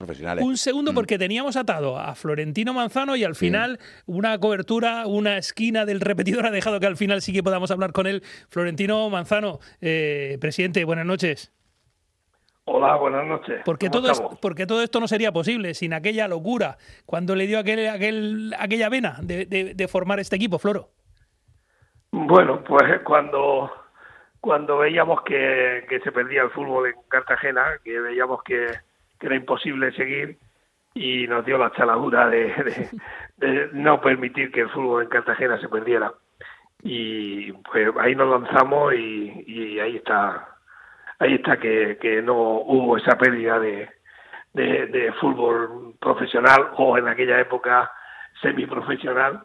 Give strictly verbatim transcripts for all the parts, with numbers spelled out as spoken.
profesionales. Un segundo, Mm. porque teníamos atado a Florentino Manzano y al final sí. una cobertura, una esquina del repetidor ha dejado que al final sí que podamos hablar con él. Florentino Manzano, eh, presidente, buenas noches. Hola, buenas noches. Porque todo, es, porque todo esto no sería posible sin aquella locura cuando le dio aquel, aquel, aquella vena de, de, de formar este equipo, Floro. Bueno, pues cuando, cuando veíamos que, que se perdía el fútbol en Cartagena, que veíamos que, que era imposible seguir, y nos dio la chaladura de, de, de no permitir que el fútbol en Cartagena se perdiera. Y pues ahí nos lanzamos y, y ahí está ahí está que, que no hubo esa pérdida de, de, de fútbol profesional, o en aquella época semiprofesional,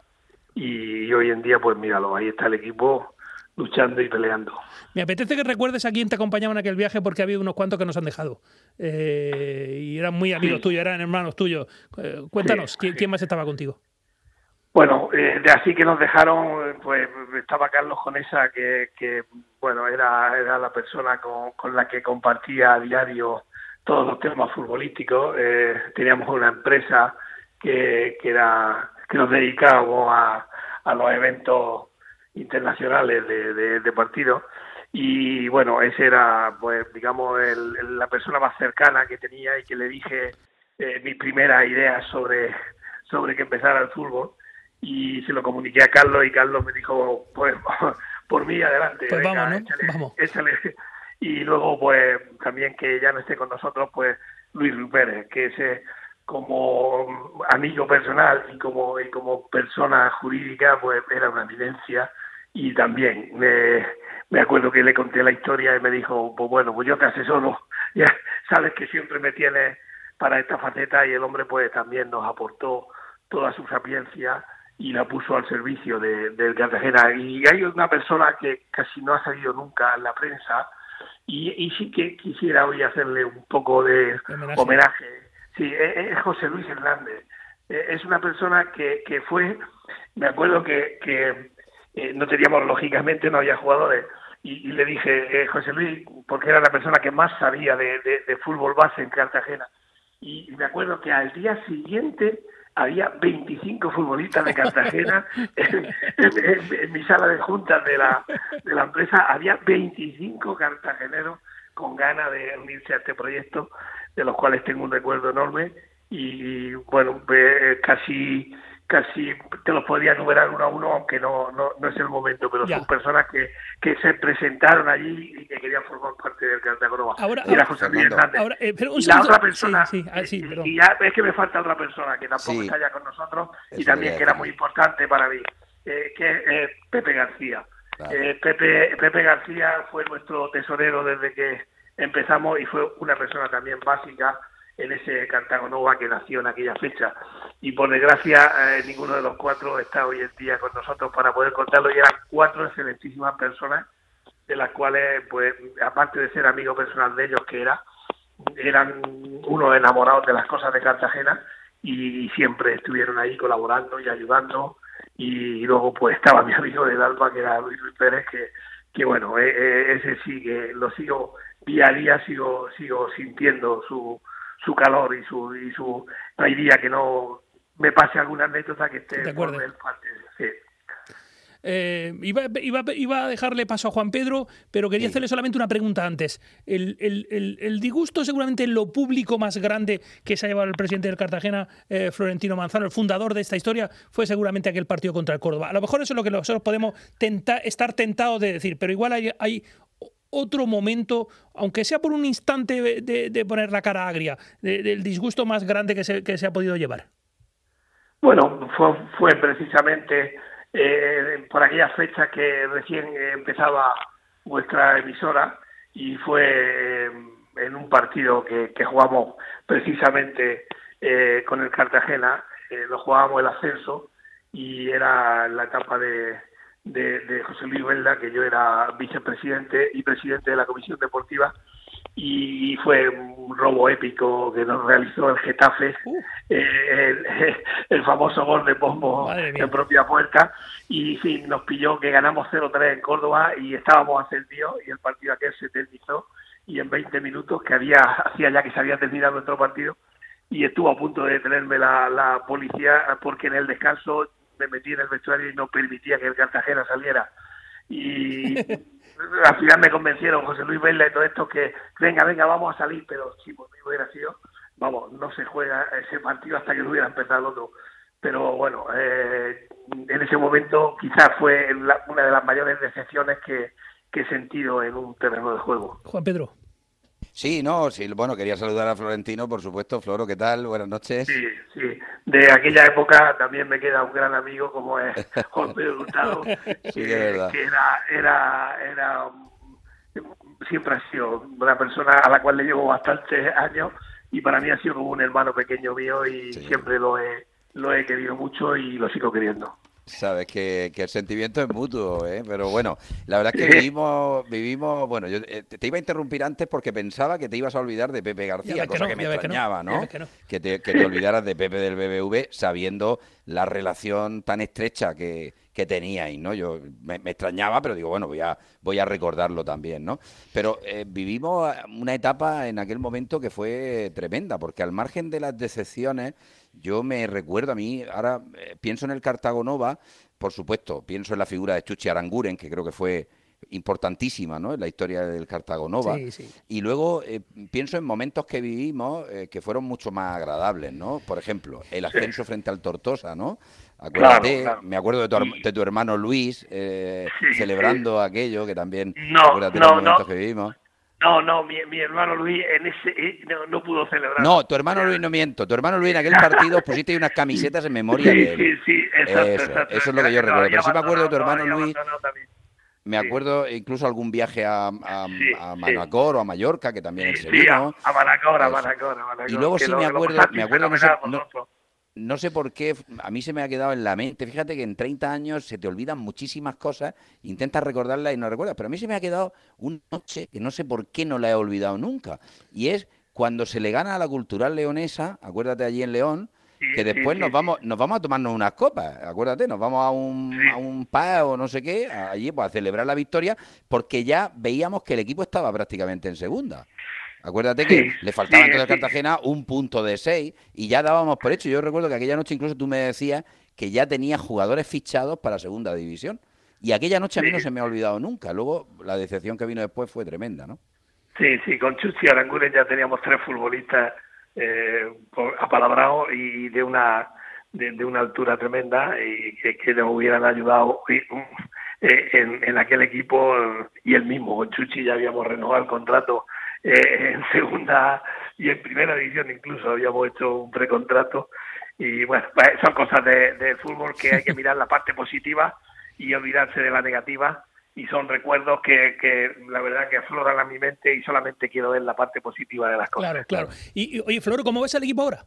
y hoy en día pues míralo, ahí está el equipo luchando y peleando. Me apetece que recuerdes a quién te acompañaba en aquel viaje, porque ha habido unos cuantos que nos han dejado eh, y eran muy amigos sí. tuyos, eran hermanos tuyos. Eh, cuéntanos, sí, ¿quién, sí. ¿quién más estaba contigo? Bueno, eh, de así que nos dejaron, pues estaba Carlos Conesa, que, que bueno, era, era la persona con, con la que compartía a diario todos los temas futbolísticos. Eh, teníamos una empresa que, que era que nos dedicábamos a, a los eventos internacionales de, de, de partidos, y bueno, ese era, pues digamos, el, el, la persona más cercana que tenía y que le dije eh, mis primeras ideas sobre, sobre que empezara el fútbol. Y se lo comuniqué a Carlos y Carlos me dijo, pues por mí adelante, pues venga, vamos, ¿no? échale, vamos. échale. Y luego pues también que ya no esté con nosotros, pues Luis Pérez, que ese como amigo personal y como y como persona jurídica pues era una eminencia. Y también me, me acuerdo que le conté la historia y me dijo, pues bueno, pues yo te asesoro, ya sabes que siempre me tienes para esta faceta, y el hombre pues también nos aportó toda su sapiencia y la puso al servicio de, del Cartagena. Y hay una persona que casi no ha salido nunca en la prensa, y, y sí que quisiera hoy hacerle un poco de homenaje. homenaje. Sí, es José Luis Hernández. Es una persona que, que fue, me acuerdo que, que eh, no teníamos, lógicamente, no había jugadores, y, y le dije, eh, José Luis, porque era la persona que más sabía de, de, de fútbol base en Cartagena. Y me acuerdo que al día siguiente había veinticinco futbolistas de Cartagena en, en, en, en mi sala de juntas de la, de la empresa. Había veinticinco cartageneros con ganas de unirse a este proyecto, de los cuales tengo un recuerdo enorme. Y bueno, eh, casi casi te los podría enumerar uno a uno, aunque no no, no es el momento, pero ya. Son personas que, que se presentaron allí y que querían formar parte del Cartagena. Ahora, Era José Luis Hernández. Ahora, eh, pero un y segundo, la otra persona, sí, sí, ah, sí, y, y ya es que me falta otra persona que tampoco sí. está ya con nosotros, Eso y también que era muy importante para mí, eh, que es eh, Pepe García. Claro. Eh, Pepe, Pepe García fue nuestro tesorero desde que empezamos, y fue una persona también básica en ese Cartagonova que nació en aquella fecha, y por desgracia eh, ninguno de los cuatro está hoy en día con nosotros para poder contarlo, y eran cuatro excelentísimas personas, de las cuales, pues aparte de ser amigo personal de ellos, que era eran unos enamorados de las cosas de Cartagena, y siempre estuvieron ahí colaborando y ayudando. Y luego pues estaba mi amigo del alma, que era Luis Pérez, que, que bueno, eh, ese sí que lo sigo día a día, sigo sigo sintiendo su su calor y su y su no hay día que no me pase alguna anécdota que esté por él parte. Sí. Eh, iba, iba, iba a dejarle paso a Juan Pedro, pero quería sí. hacerle solamente una pregunta antes. El, el, el, el disgusto, seguramente en lo público más grande que se ha llevado el presidente del Cartagena, eh, Florentino Manzano, el fundador de esta historia, fue seguramente aquel partido contra el Córdoba. A lo mejor eso es lo que nosotros podemos tenta, estar tentados de decir, pero igual hay, hay otro momento, aunque sea por un instante de, de, de poner la cara agria, de, del disgusto más grande que se, que se ha podido llevar. Bueno, fue, fue precisamente eh, por aquella fecha que recién empezaba vuestra emisora, y fue eh, en un partido que, que jugamos precisamente eh, con el Cartagena, eh, lo jugábamos el ascenso, y era la etapa de De, de José Luis Velda, que yo era vicepresidente y presidente de la Comisión Deportiva, y fue un robo épico que nos realizó el Getafe, uh. eh, el, el famoso gol de Pombo en propia puerta, y sí, nos pilló que ganamos cero tres en Córdoba y estábamos ascendidos, y el partido aquel se eternizó, y en veinte minutos, que había hacía ya que se había terminado nuestro partido, y estuvo a punto de detenerme la, la policía porque en el descanso me metí en el vestuario y no permitía que el Cartagena saliera. Y al final me convencieron José Luis Vela y todo esto que venga, venga, vamos a salir, pero si por mí hubiera sido, vamos, no se juega ese partido hasta que no hubiera empezado el otro. Pero bueno, eh, en ese momento quizás fue la, una de las mayores decepciones que, que he sentido en un terreno de juego. Juan Pedro. Sí, no, sí, bueno, quería saludar a Florentino, por supuesto. Floro, ¿qué tal? Buenas noches. Sí, sí. De aquella época también me queda un gran amigo como es Juan Pedro Hurtado, sí, que, de verdad. que era, era, era, siempre ha sido una persona a la cual le llevo bastantes años y para mí ha sido como un hermano pequeño mío y sí. siempre lo he, lo he querido mucho y lo sigo queriendo. Sabes que, que el sentimiento es mutuo, ¿eh? Pero bueno, la verdad es que vivimos, vivimos, bueno, yo te iba a interrumpir antes porque pensaba que te ibas a olvidar de Pepe García, cosa que, no, que me extrañaba, que no, ¿no? Que, no. que, te, que te olvidaras de Pepe del B B V sabiendo la relación tan estrecha que, que teníais, ¿no? Yo me, me extrañaba, pero digo, bueno, voy a, voy a recordarlo también, ¿no? Pero eh, vivimos una etapa en aquel momento que fue tremenda, porque al margen de las decepciones, yo me recuerdo a mí, ahora eh, pienso en el Cartago Nova, por supuesto, pienso en la figura de Chuchi Aranguren, que creo que fue importantísima, ¿no?, en la historia del Cartago Nova. Sí, sí. Y luego eh, pienso en momentos que vivimos eh, que fueron mucho más agradables, ¿no? Por ejemplo, el ascenso sí. frente al Tortosa, ¿no? Acuérdate, claro, claro. me acuerdo de tu, de tu hermano Luis eh, sí, celebrando sí. aquello, que también, no, acuérdate no, los momentos no. que vivimos. No, no, mi, mi hermano Luis en ese no, no pudo celebrar. No, tu hermano Luis, no miento. Tu hermano Luis en aquel partido pusiste unas camisetas en memoria sí, de él. Sí, sí, exacto, eso, exacto. Eso es lo que yo recuerdo. Pero sí me acuerdo de tu hermano no, Luis. Me acuerdo incluso algún viaje a, a, sí, a Manacor sí. o a Mallorca, que también sí, él se vino. Sí, a, a Manacor, a Manacor, a Manacor. Y luego sí lo, me acuerdo, me acuerdo, no sé, no, no sé por qué, a mí se me ha quedado en la mente. Fíjate que en treinta años se te olvidan muchísimas cosas, intentas recordarlas y no recuerdas. Pero a mí se me ha quedado una noche que no sé por qué no la he olvidado nunca. Y es cuando se le gana a la Cultural Leonesa, acuérdate allí en León, sí, que después sí, nos sí, vamos nos vamos a tomarnos unas copas, acuérdate, nos vamos a un, sí. a un pub o no sé qué, allí pues a celebrar la victoria, porque ya veíamos que el equipo estaba prácticamente en segunda. Acuérdate que sí, le faltaba sí, entonces a Cartagena un punto de seis y ya dábamos por hecho. Yo recuerdo que aquella noche incluso tú me decías que ya tenía jugadores fichados para segunda división. Y aquella noche a mí sí. no se me ha olvidado nunca. Luego la decepción que vino después fue tremenda, ¿no? Sí, sí, con Chuchi Aranguren ya teníamos tres futbolistas eh, apalabrados y de una de, de una altura tremenda y que, que nos hubieran ayudado eh, en, en aquel equipo. Y el mismo, con Chuchi ya habíamos renovado el contrato Eh, en segunda y en primera división incluso habíamos hecho un precontrato y bueno, son cosas del de fútbol que hay que mirar la parte positiva y olvidarse de la negativa y son recuerdos que, que la verdad que afloran a mi mente y solamente quiero ver la parte positiva de las cosas. Claro, claro. Y, y oye, Floro, ¿cómo ves al equipo ahora?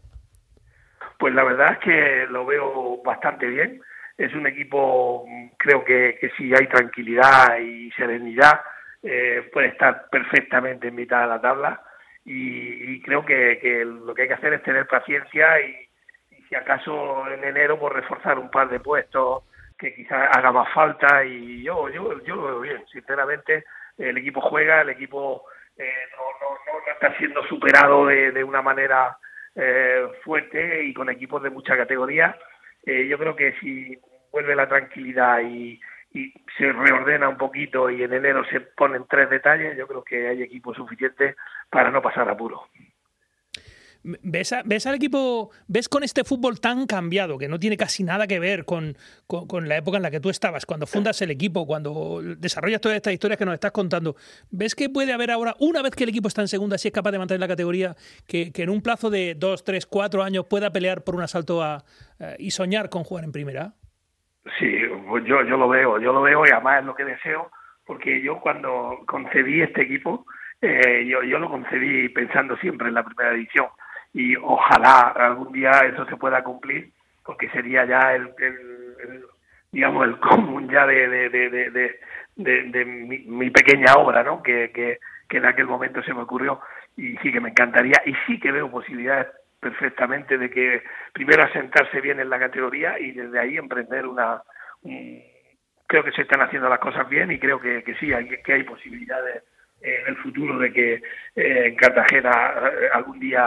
Pues la verdad es que lo veo bastante bien. Es un equipo, creo que, que si hay tranquilidad y serenidad, Eh, puede estar perfectamente en mitad de la tabla y, y creo que, que lo que hay que hacer es tener paciencia y, y si acaso en enero pues reforzar un par de puestos que quizás haga más falta y yo yo yo lo veo bien, sinceramente. El equipo juega, el equipo eh, no, no, no, no está siendo superado de, de una manera eh, fuerte y con equipos de mucha categoría. Eh, yo creo que si vuelve la tranquilidad y y se reordena un poquito y en enero se ponen tres detalles, yo creo que hay equipo suficiente para no pasar apuro. ¿Ves, a, ¿Ves al equipo, ves con este fútbol tan cambiado, que no tiene casi nada que ver con, con, con la época en la que tú estabas, cuando fundas el equipo, cuando desarrollas todas estas historias que nos estás contando? ¿Ves que puede haber ahora, una vez que el equipo está en segunda, si es capaz de mantener la categoría, que, que en un plazo de dos, tres, cuatro años pueda pelear por un asalto a, a, y soñar con jugar en primera? Sí, pues yo, yo lo veo, yo lo veo y además es lo que deseo, porque yo cuando concebí este equipo, eh, yo, yo lo concebí pensando siempre en la primera división y ojalá algún día eso se pueda cumplir, porque sería ya el, el, el digamos el común ya de, de, de, de, de, de, de mi, mi pequeña obra, ¿no? Que, que, que en aquel momento se me ocurrió y sí que me encantaría y sí que veo posibilidades perfectamente de que primero asentarse bien en la categoría y desde ahí emprender una un, creo que se están haciendo las cosas bien y creo que, que sí hay, que hay posibilidades en el futuro de que eh, en Cartagena eh, algún día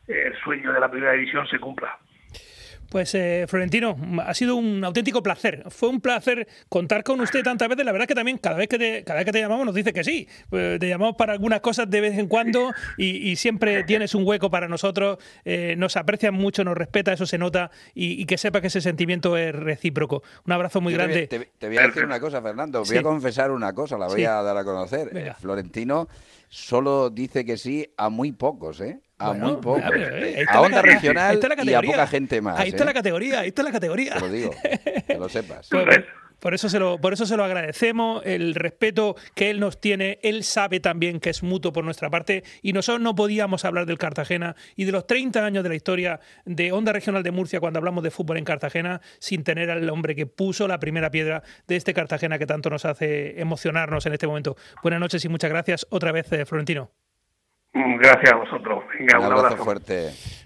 el sueño de la primera división se cumpla. Pues eh, Florentino, ha sido un auténtico placer. Fue un placer contar con usted tantas veces. La verdad es que también cada vez que te, cada vez que te llamamos nos dice que sí. Pues te llamamos para algunas cosas de vez en cuando y, y siempre tienes un hueco para nosotros. Eh, nos aprecian mucho, nos respeta, eso se nota y, y que sepa que ese sentimiento es recíproco. Un abrazo muy Yo grande. Te voy, te, te voy a decir una cosa, Fernando. Voy Sí. a confesar una cosa, la voy Sí. a dar a conocer. Venga. Florentino solo dice que sí a muy pocos, ¿eh? A Bueno, muy pocos. a ver, eh, ahí está A la Onda categoría, Regional ahí está la y a categoría. poca gente más. Ahí está ¿eh? la categoría, ahí está la categoría. Te lo digo, que lo sepas. Por, por eso se lo, por eso se lo agradecemos, el respeto que él nos tiene. Él sabe también que es mutuo por nuestra parte y nosotros no podíamos hablar del Cartagena y de los treinta años de la historia de Onda Regional de Murcia cuando hablamos de fútbol en Cartagena sin tener al hombre que puso la primera piedra de este Cartagena que tanto nos hace emocionarnos en este momento. Buenas noches y muchas gracias otra vez, eh, Florentino. Gracias a vosotros. Venga, Un un abrazo abrazo fuerte.